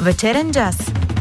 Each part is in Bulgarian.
Вечерен джаз.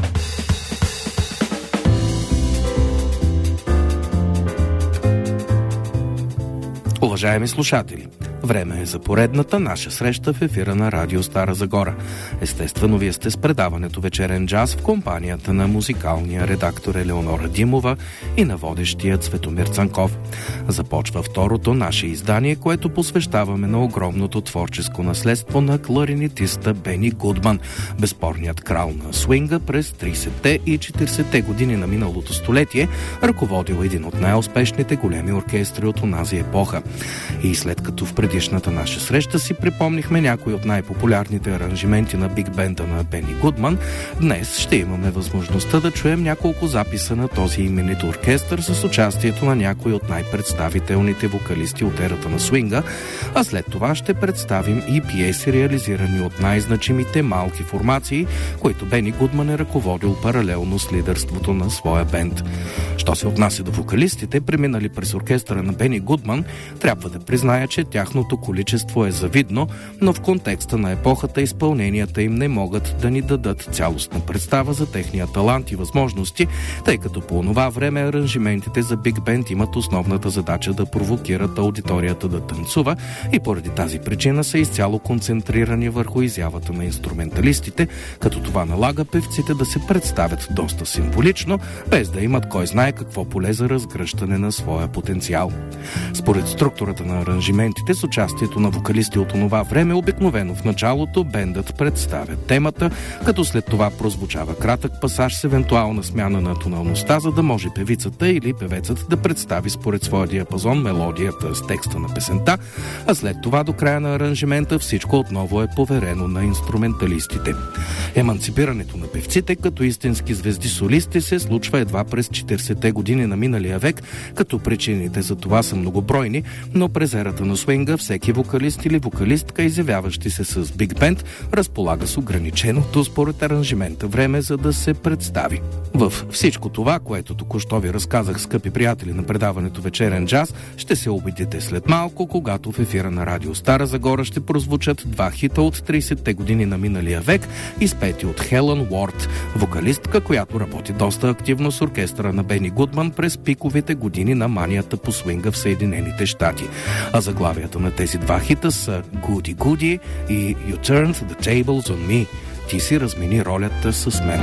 Уважаеми слушатели, време е за поредната наша среща в ефира на Радио Стара Загора. Естествено, вие сте с предаването Вечерен джаз в компанията на музикалния редактор Елеонора Димова и на водещия Цветомир Цанков. Започва второто наше издание, което посвещаваме на огромното творческо наследство на кларинетиста Бени Гудман, безспорният крал на свинга през 30-те и 40-те години на миналото столетие, ръководил един от най-успешните големи оркестри от онази епоха. И след като в предишната наша среща си припомнихме някои от най-популярните аранжименти на биг бенда на Бени Гудман, днес ще имаме възможността да чуем няколко записа на този именит оркестър с участието на някои от най-представителните вокалисти от ерата на свинга, а след това ще представим и пиеси, реализирани от най-значимите малки формации, които Бени Гудман е ръководил паралелно с лидерството на своя бенд. Що се отнася до вокалистите, преминали през оркестъра на Бени Гудман, трябва да призная, че тяхното количество е завидно, но в контекста на епохата изпълненията им не могат да ни дадат цялостна представа за техния талант и възможности, тъй като по онова време аранжиментите за биг бенд имат основната задача да провокират аудиторията да танцува и поради тази причина са изцяло концентрирани върху изявата на инструменталистите, като това налага певците да се представят доста символично, без да имат кой знае какво поле за разгръщане на своя потенциал. Според структурата на аранжиментите с участието на вокалисти от онова време, обикновено в началото бендът представя темата, като след това прозвучава кратък пасаж с евентуална смяна на тоналността, за да може певицата или певецът да представи според своя диапазон мелодията с текста на песента, а след това до края на аранжимента всичко отново е поверено на инструменталистите. Еманципирането на певците като истински звезди солисти се случва едва през 40-те години на миналия век, като причините за това са многобройни, но през ерата на свинга всеки вокалист или вокалистка, изявяващи се с биг бенд, разполага с ограниченото според аранжимента време, за да се представи. В всичко това, което току-що ви разказах, скъпи приятели на предаването Вечерен джаз, ще се убедите след малко, когато в ефира на Радио Стара Загора ще прозвучат два хита от 30-те години на миналия век, изпети от Хелън Уорд, вокалистка, която работи доста активно с оркестъра на Бени Гудман през пиковите години на манията по свинга в Съединените щати. А заглавията на тези два хита са Goody Goody и You Turned the Tables on Me. Ти си размени ролята с мен.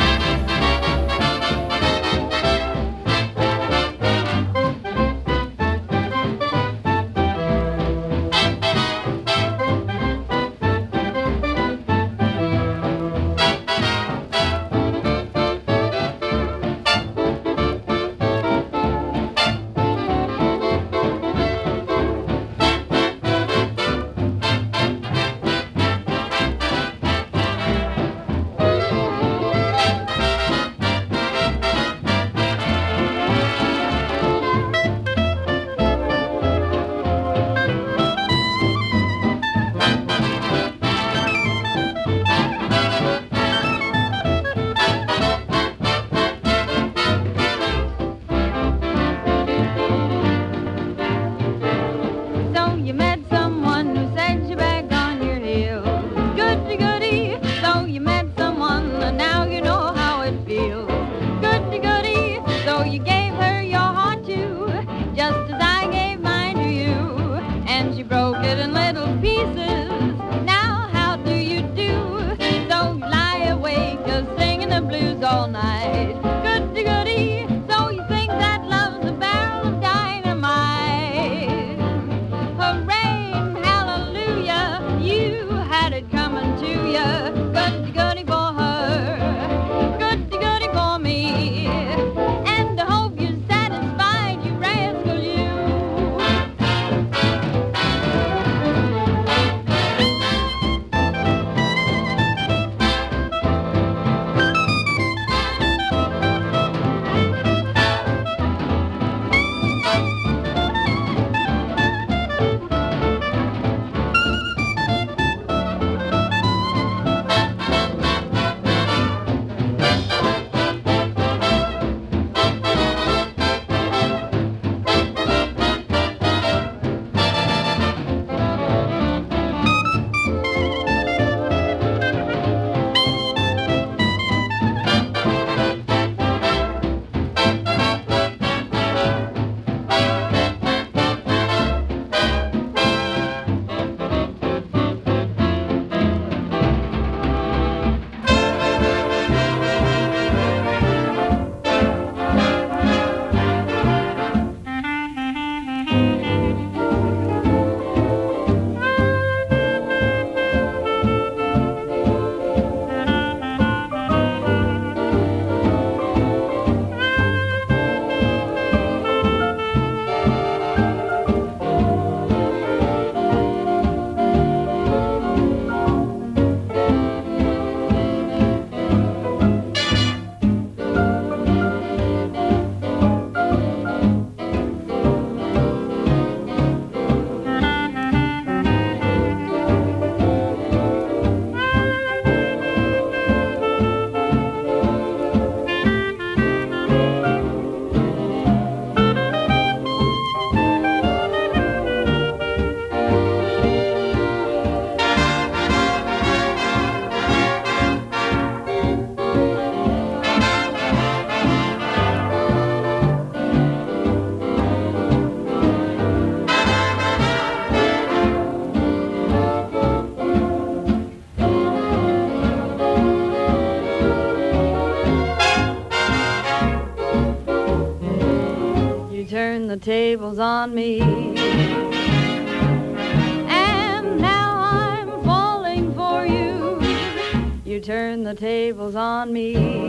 tables on me. And now I'm falling for you. You turn the tables on me.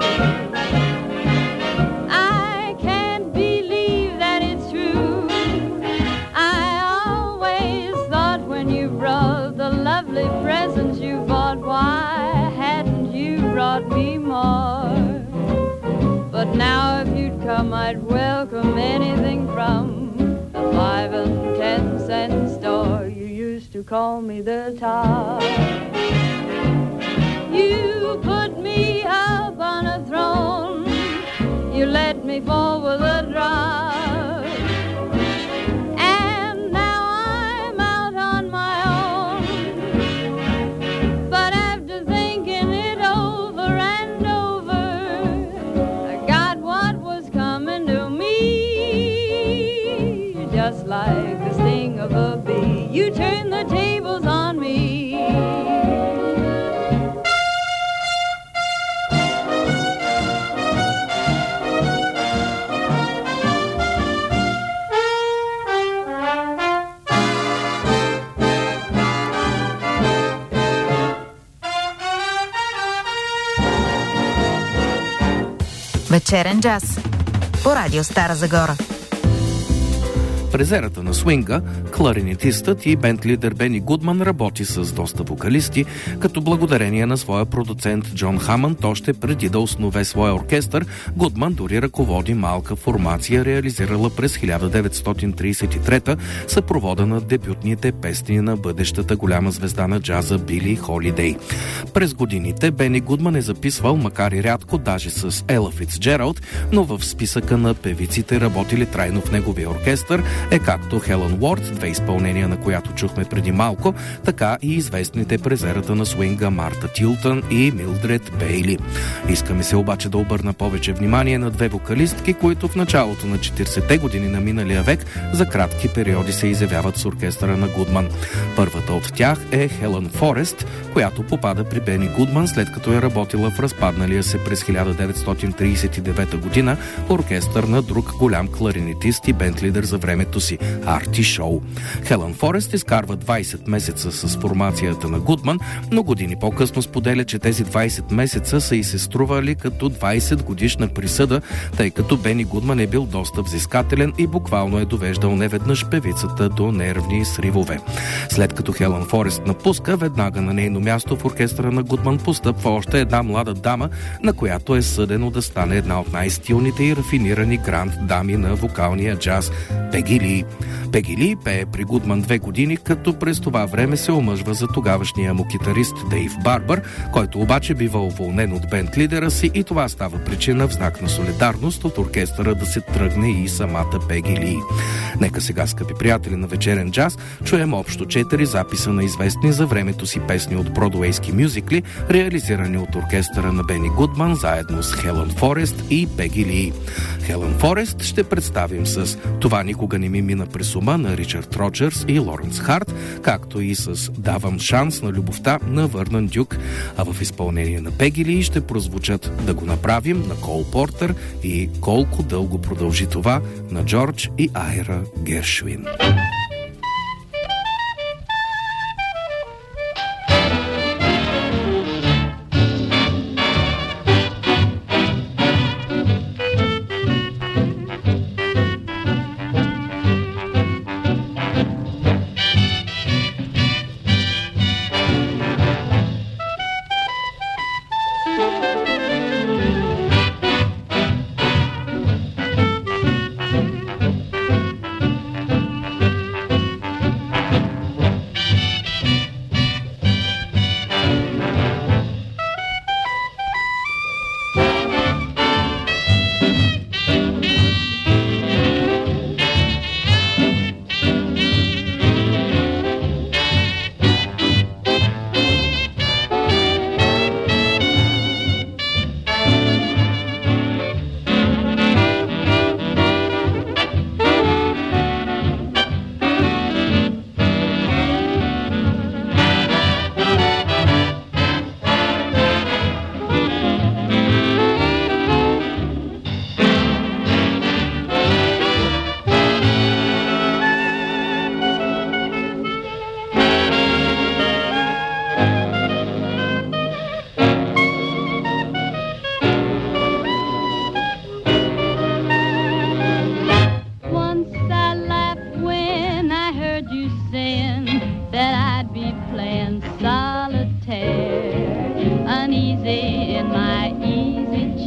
I can't believe that it's true. I always thought when you brought the lovely presents you bought, why hadn't you brought me more? But now if you'd come, I'd welcome anything from the 5 and 10 cent store. You used to call me the top. You put me up on a throne. You let me fall with a drop. And now I'm out on my own. But after thinking it over and over, I got what was coming to me. Just like the sting of a bee, you turn the tables on me. Вечерен джаз по радио Стара Загора. През ерата на свинга, кларинетистът и бенд-лидер Бени Гудман работи с доста вокалисти, като благодарение на своя продуцент Джон Хамънд още преди да основе своя оркестър, Гудман дори ръководи малка формация, реализирала през 1933 съпровода на дебютните песни на бъдещата голяма звезда на джаза Били Холидей. През годините Бени Гудман е записвал, макар и рядко, даже с Ела Фицджералд, но в списъка на певиците, работили трайно в неговия оркестър, е както Хелън Уорд, две изпълнения на която чухме преди малко, така и известните през ерата на свинга Марта Тилтън и Милдред Бейли. Искаме се обаче да обърна повече внимание на две вокалистки, които в началото на 40-те години на миналия век за кратки периоди се изявяват с оркестъра на Гудман. Първата от тях е Хелън Форест, която попада при Бени Гудман, след като е работила в разпадналия се през 1939 година оркестър на друг голям кларинетист и бенд-лидер за времето си – Арти Шоу. Хелън Форест изкарва 20 месеца с формацията на Гудман, но години по-късно споделя, че тези 20 месеца са и се стрували като 20 годишна присъда, тъй като Бени Гудман е бил доста взискателен и буквално е довеждал неведнъж певицата до нервни сривове. След като Хелън Форест напуска, веднага на нейно място в оркестъра на Гудман постъпва още една млада дама, на която е съдено да стане една от най-стилните и рафинирани гранд дами на вокалния джаз – Пеги Ли. Пеги Ли пее при Гудман 2 години, като през това време се омъжва за тогавашния му китарист Дейв Барбър, който обаче бива уволнен от бенд-лидера си и това става причина в знак на солидарност от оркестъра да се тръгне и самата Пеги Ли. Нека сега, скъпи приятели на вечерен джаз, чуем общо 4 записа на известни за времето си песни от бродуейски мюзикли, реализирани от оркестъра на Бени Гудман заедно с Хелън Форест и Пеги Ли. Хелън Форест ще представим с "Това никога не ми мина през ума" на Ричард Роджерс и Лоренс Харт, както и с "Давам шанс на любовта" на Върнан Дюк, а в изпълнение на Пеги Ли ще прозвучат "Да го направим" на Кол Портер и "Колко дълго продължи това" на Джордж и Айра Гершвин.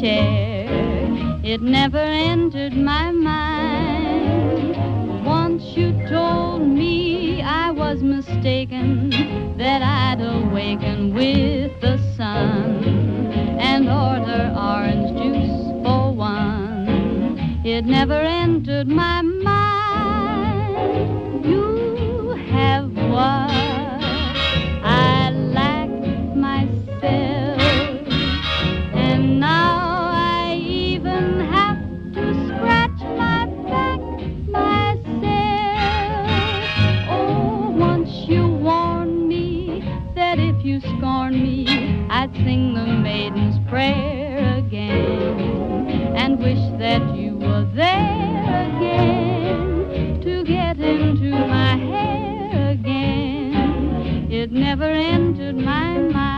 chair. It never entered my mind. Once you told me I was mistaken, that I'd awaken with the sun and order orange juice for one. It never entered my mind. You have what I lack myself, and now I even have to scratch my back myself. Oh, once you warned me that if you scorned me, I'd sing the maiden's prayer again and wish that you were there again to get into my hair again. It never entered my mind.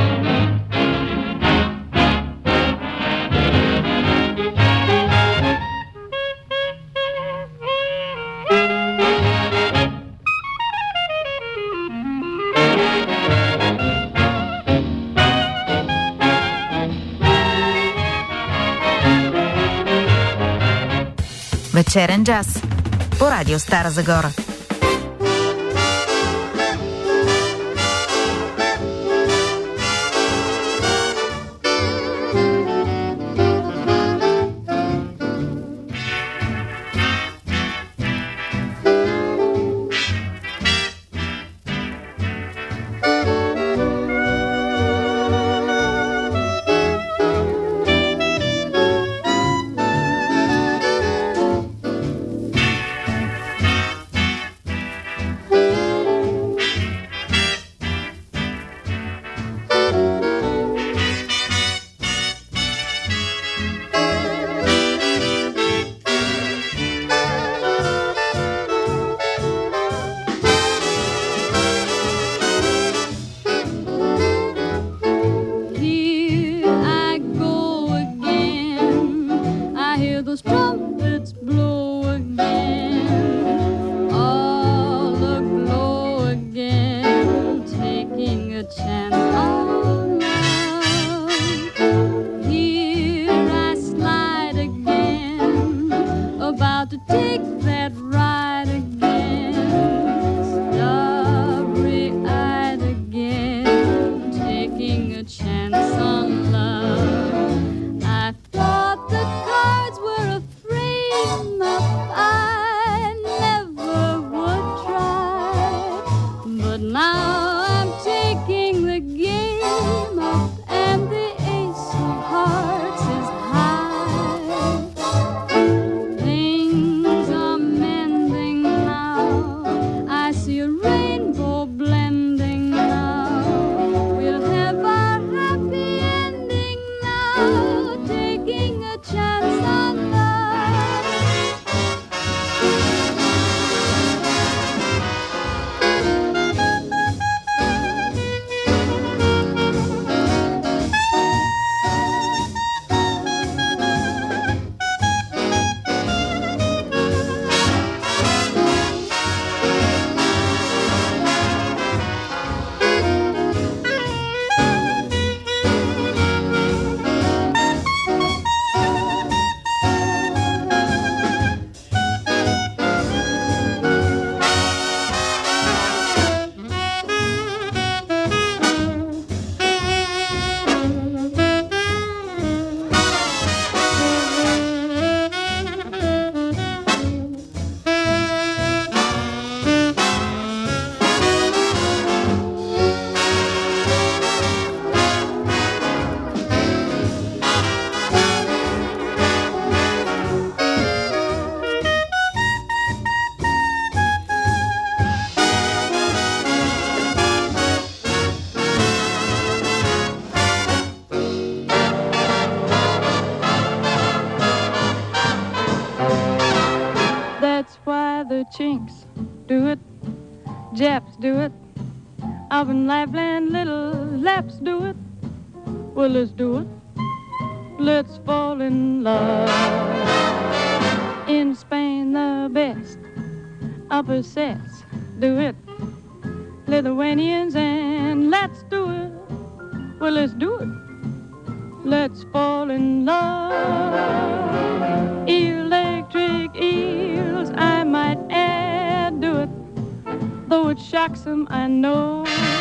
Вечерен джаз по радио Стара Загора. Chinks do it, Japs do it, up in Lapland little Laps do it. Well, let's do it. Let's fall in love. In Spain the best upper sets do it. Lithuanians and Lats do it. Well, let's do it. let's fall in love. Electric eels, I might add to it, though it shocks them, I know.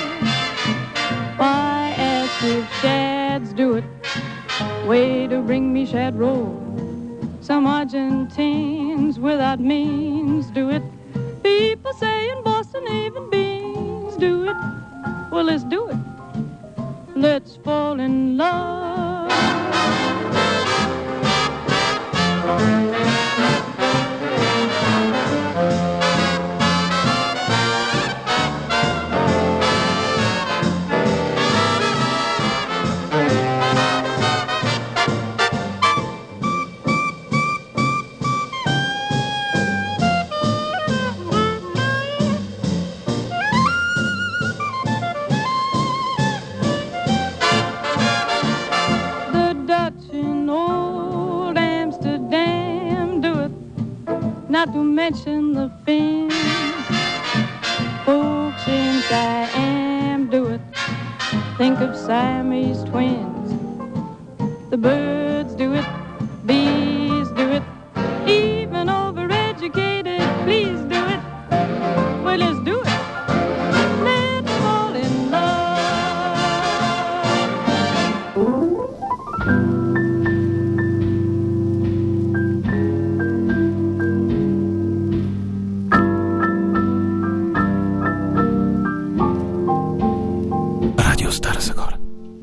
Why ask if shads do it? Way to bring me shad roll. Some Argentines without means do it. People say in Boston even beans do it. Well, let's do it. Let's fall in love. Not to mention the Finns, folks in Siam do it. Think of Siamese twins. The birds do it, bees do it, even overeducated fleas do it. Well, let's do it. Let's fall in love. Стара Загора.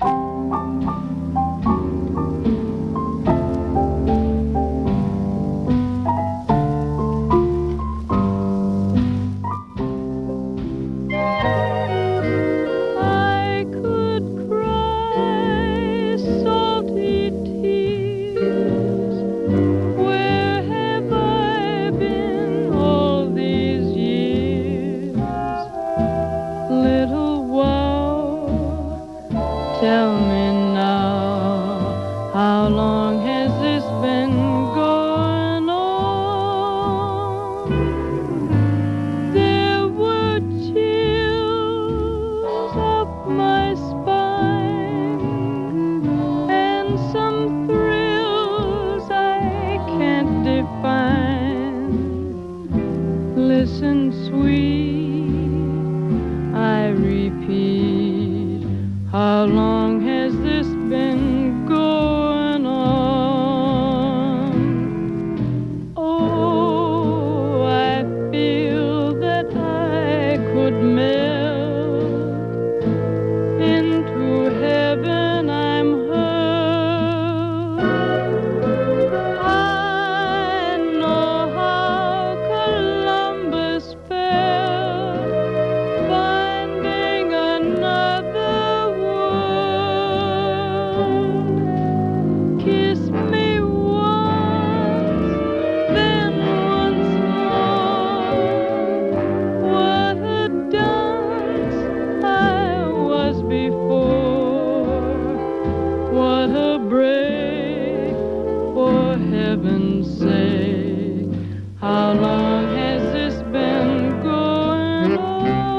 Tell me now, how long has this been going on? There were chills up my spine and some thrills I can't define. Listen, sweet, I repeat, how long has this been going on? Oh, I feel that I could melt into heaven. I'm hurt. I know how Columbus felt, finding another. Kiss me once, then once more. What a dance I was before. What a break, for heaven's sake. How long has this been going on?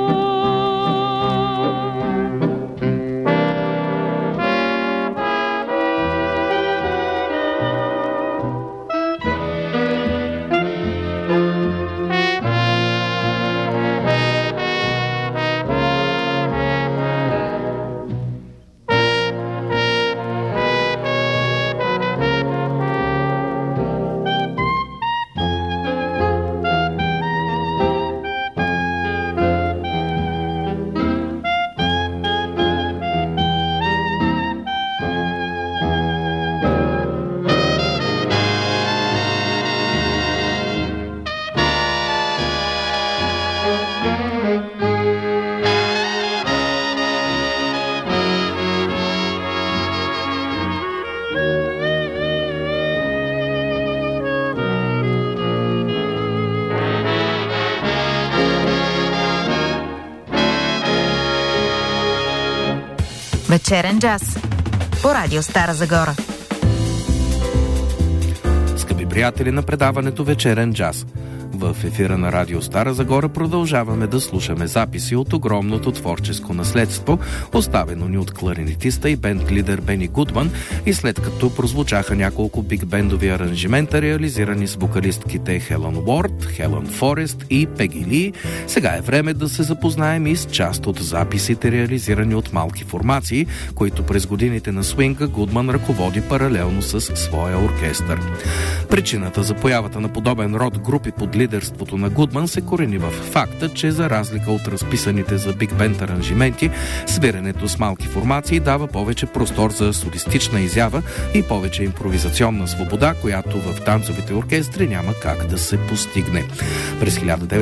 Вечерен джаз по радио Стара Загора. Скъпи приятели на предаването Вечерен джаз, В ефира на Радио Стара Загора продължаваме да слушаме записи от огромното творческо наследство, оставено ни от кларинетиста и бенд лидер Бени Гудман, и след като прозвучаха няколко биг-бендови аранжимента, реализирани с вокалистките Хелън Уорд, Хелън Форест и Пеги Ли, сега е време да се запознаем и с част от записите, реализирани от малки формации, които през годините на свинга Гудман ръководи паралелно с своя оркестър. Причината за появата на подобен род групи под лидерството на Гудман се корени в факта, че за разлика от разписаните за биг-бенд аранжименти, свиренето с малки формации дава повече простор за солистична изява и повече импровизационна свобода, която в танцовите оркестри няма как да се постигне. През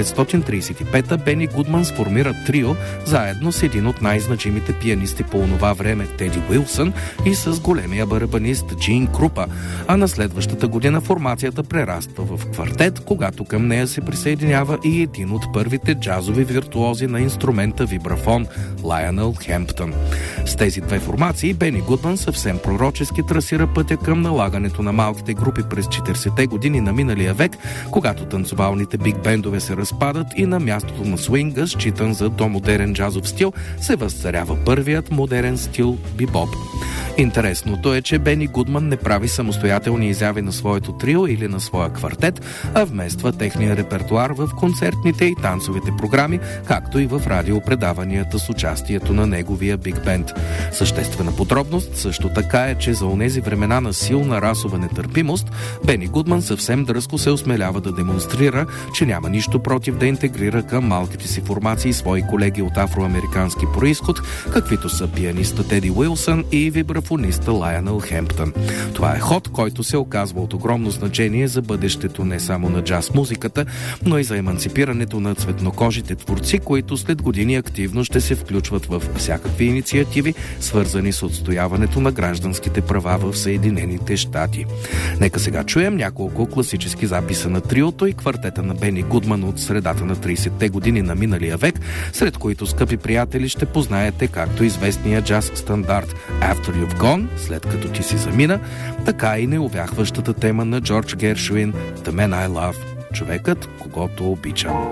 1935-та Бени Гудман сформира трио заедно с един от най-значимите пианисти по онова време Теди Уилсън и с големия барабанист Джин Крупа, а на следващата година формацията прераства в квартет, когато към нея се присъединява и един от първите джазови виртуози на инструмента вибрафон Лайонел Хемптън. С тези две формации Бени Гудман съвсем пророчески трасира пътя към налагането на малките групи през 40-те години на миналия век, когато танцовалните биг-бендове се разпадат и на мястото на свинга, считан за домодерен джазов стил, се възцарява първият модерен стил бибоп. Интересното е, че Бени Гудман не прави самостоятелни изяви на своето трио или на своя квартет, а вмества техния репертуар в концертните и танцовите програми, както и в радиопредаванията с участието на неговия биг-бенд. Съществена подробност също така е, че за онези времена на силна расова нетърпимост, Бени Гудман съвсем дръзко се осмелява да демонстрира, че няма нищо против да интегрира към малките си формации свои колеги от афроамерикански происход, каквито са пианиста Теди Уилсън и вибрафониста Лайонел Хемптън. Това е ход, който се оказва от огромно значение за бъдещето не само на джаз музиката, но и за еманципирането на цветнокожите творци, които след години активно ще се включват в всякакви инициативи, свързани с отстояването на гражданските права в Съединените щати. Нека сега чуем няколко класически записа на триото и квартета на Бени Гудман от средата на 30-те години на миналия век, сред които, скъпи приятели, ще познаете както известния джаз стандарт After You've Gone, след като ти си замина, така и неувяхващата тема на Джордж Гершуин The Man I Love, човекът, когото обичам.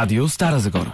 Радио Стара Загора.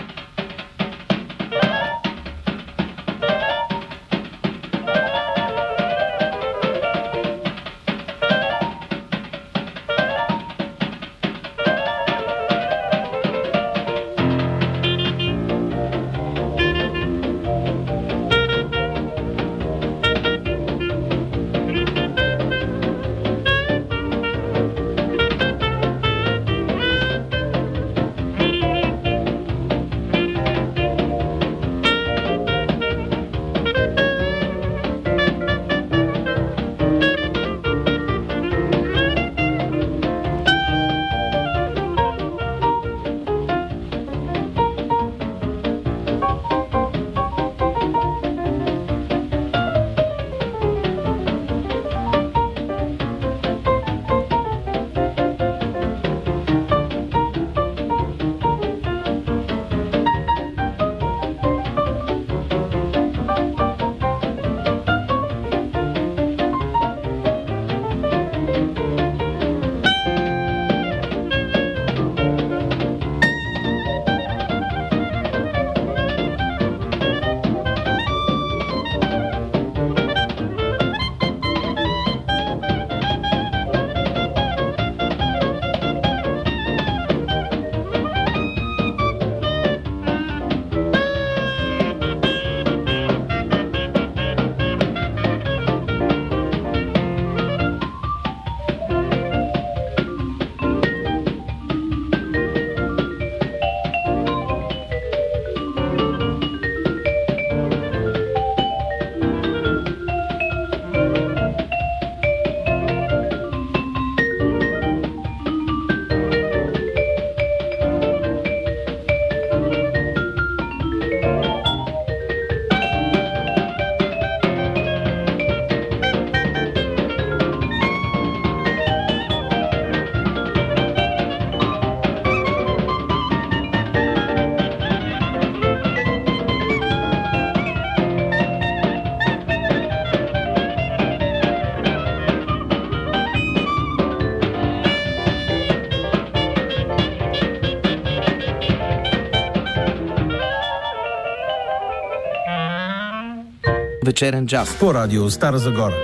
Вечерен джаз по радио Стара Загора.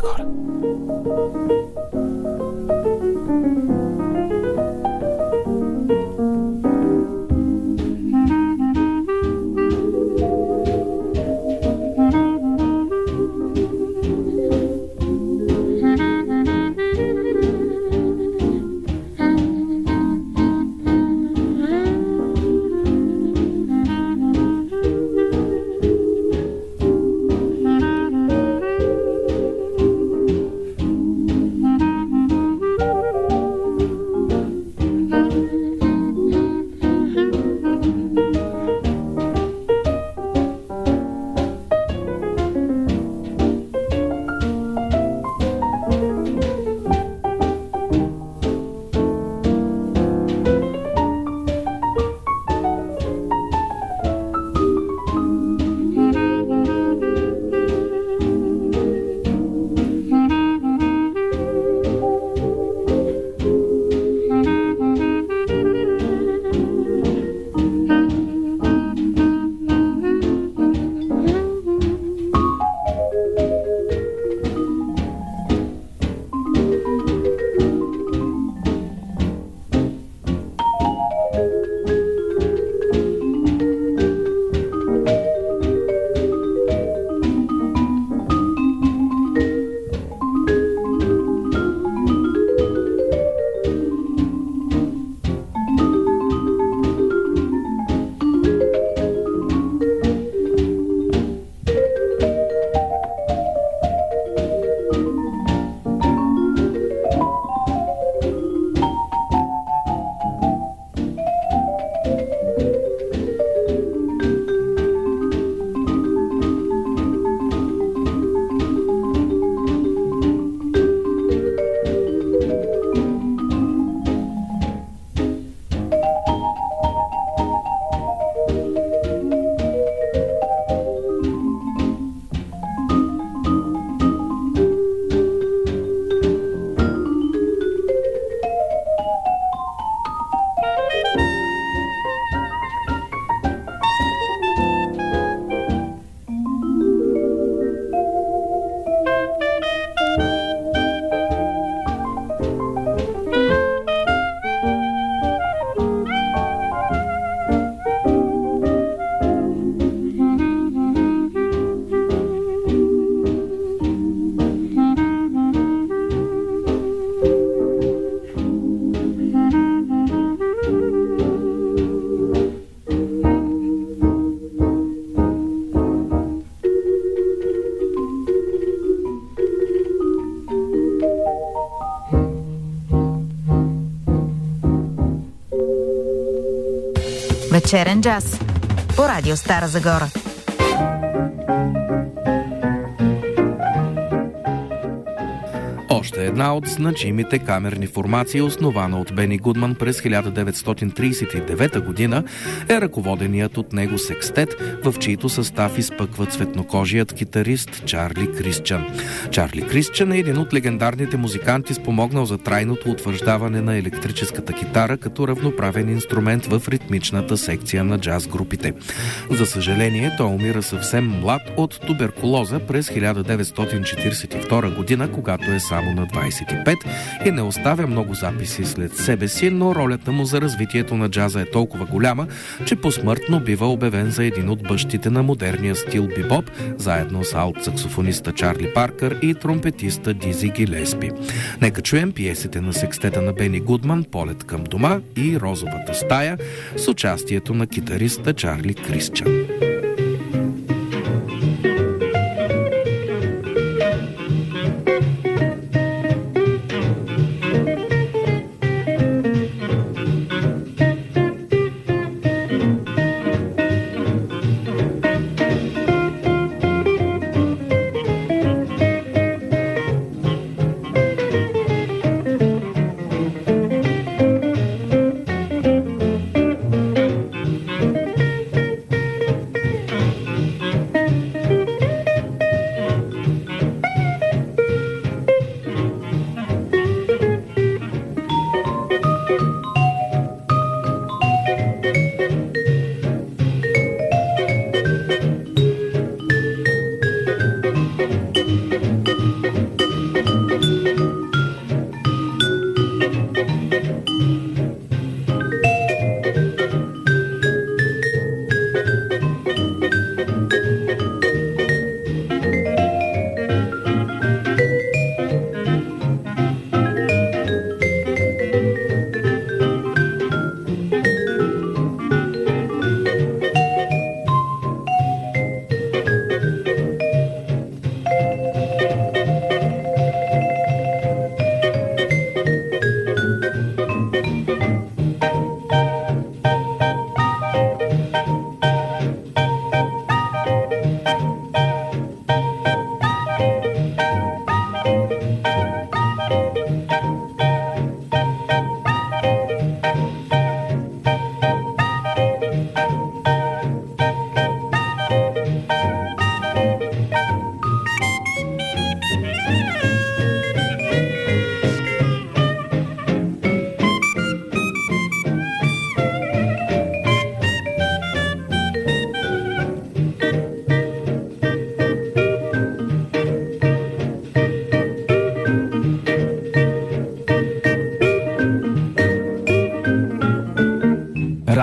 Загора. Вечерен джаз по радио Стара Загора. Още една от значимите камерни формации, основана от Бени Гудман през 1939 година, е ръководеният от него секстет, в чийто състав изпъква цветнокожият китарист Чарли Крисчън. Чарли Крисчън е един от легендарните музиканти, спомогнал за трайното утвърждаване на електрическата китара като равноправен инструмент в ритмичната секция на джаз групите. За съжаление, той умира съвсем млад от туберкулоза през 1942 година, когато е само на 25 и не оставя много записи след себе си, но ролята му за развитието на джаза е толкова голяма, че посмъртно бива обявен за един от бащите на модерния стил бибоп, заедно с алт-саксофониста Чарли Паркър и тромпетиста Дизи Гилеспи. Нека чуем пиесите на секстета на Бени Гудман "Полет към дома" и "Розовата стая" с участието на китариста Чарли Крисчън.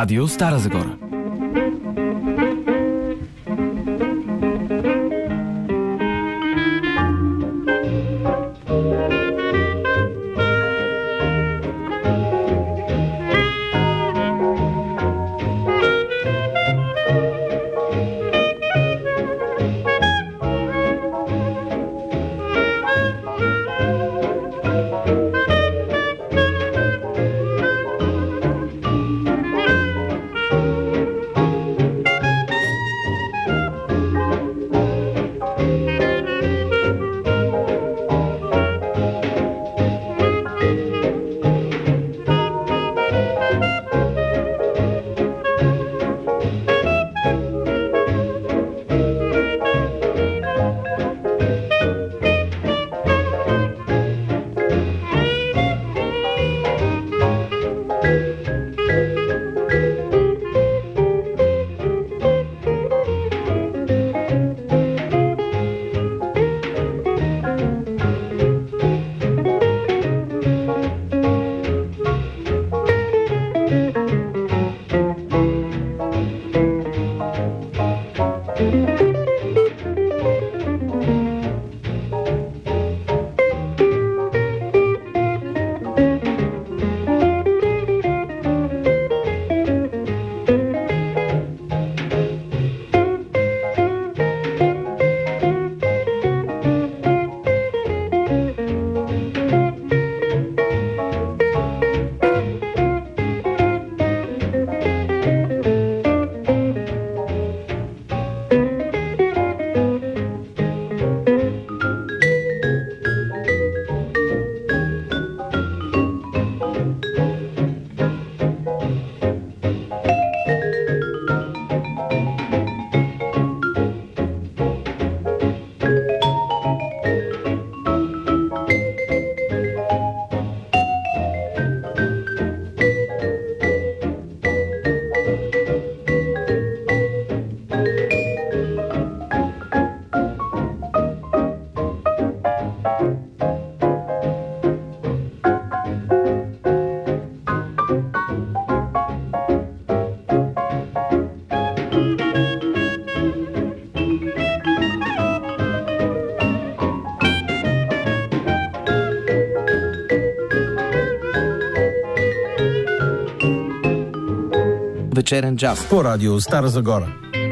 Радио Стара Загора. Вечерен джаз по радио Стара Загора.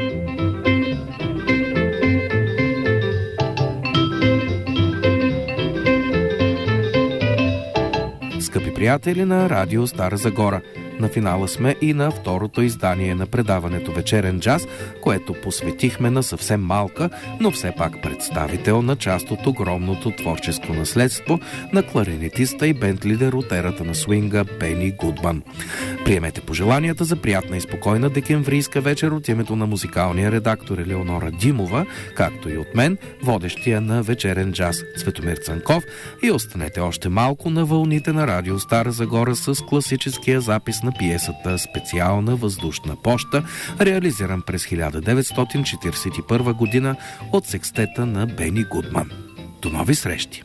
Скъпи приятели на радио Стара Загора, на финала сме и на второто издание на предаването Вечерен джаз, което посветихме на съвсем малка, но все пак представителна част от огромното творческо наследство на кларинетиста и бенд-лидер от ерата на свинга Бени Гудман. Приемете пожеланията за приятна и спокойна декемврийска вечер от името на музикалния редактор Елеонора Димова, както и от мен, водещия на Вечерен джаз Цветомир Цанков, и останете още малко на вълните на радио Стара Загора с класическия запис на пиесата "Специална въздушна поща", реализиран през 1941 година от секстета на Бени Гудман. До нови срещи!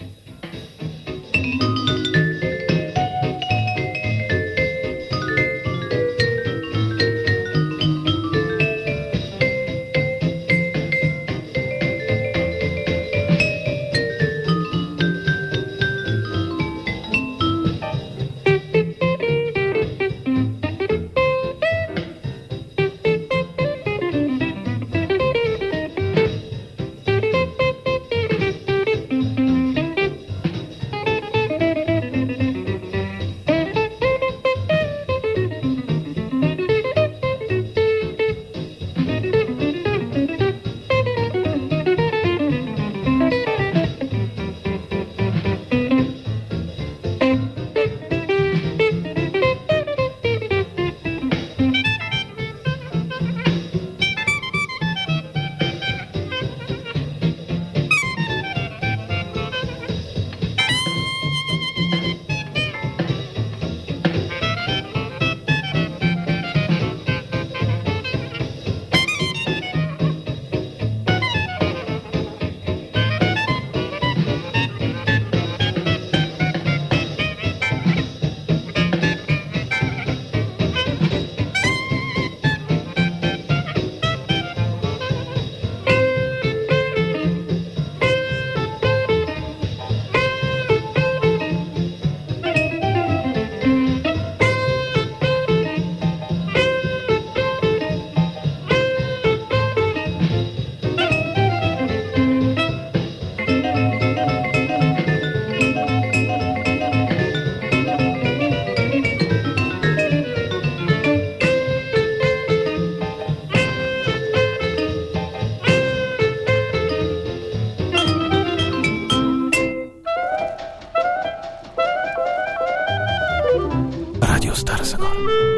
Радио Стара Загора.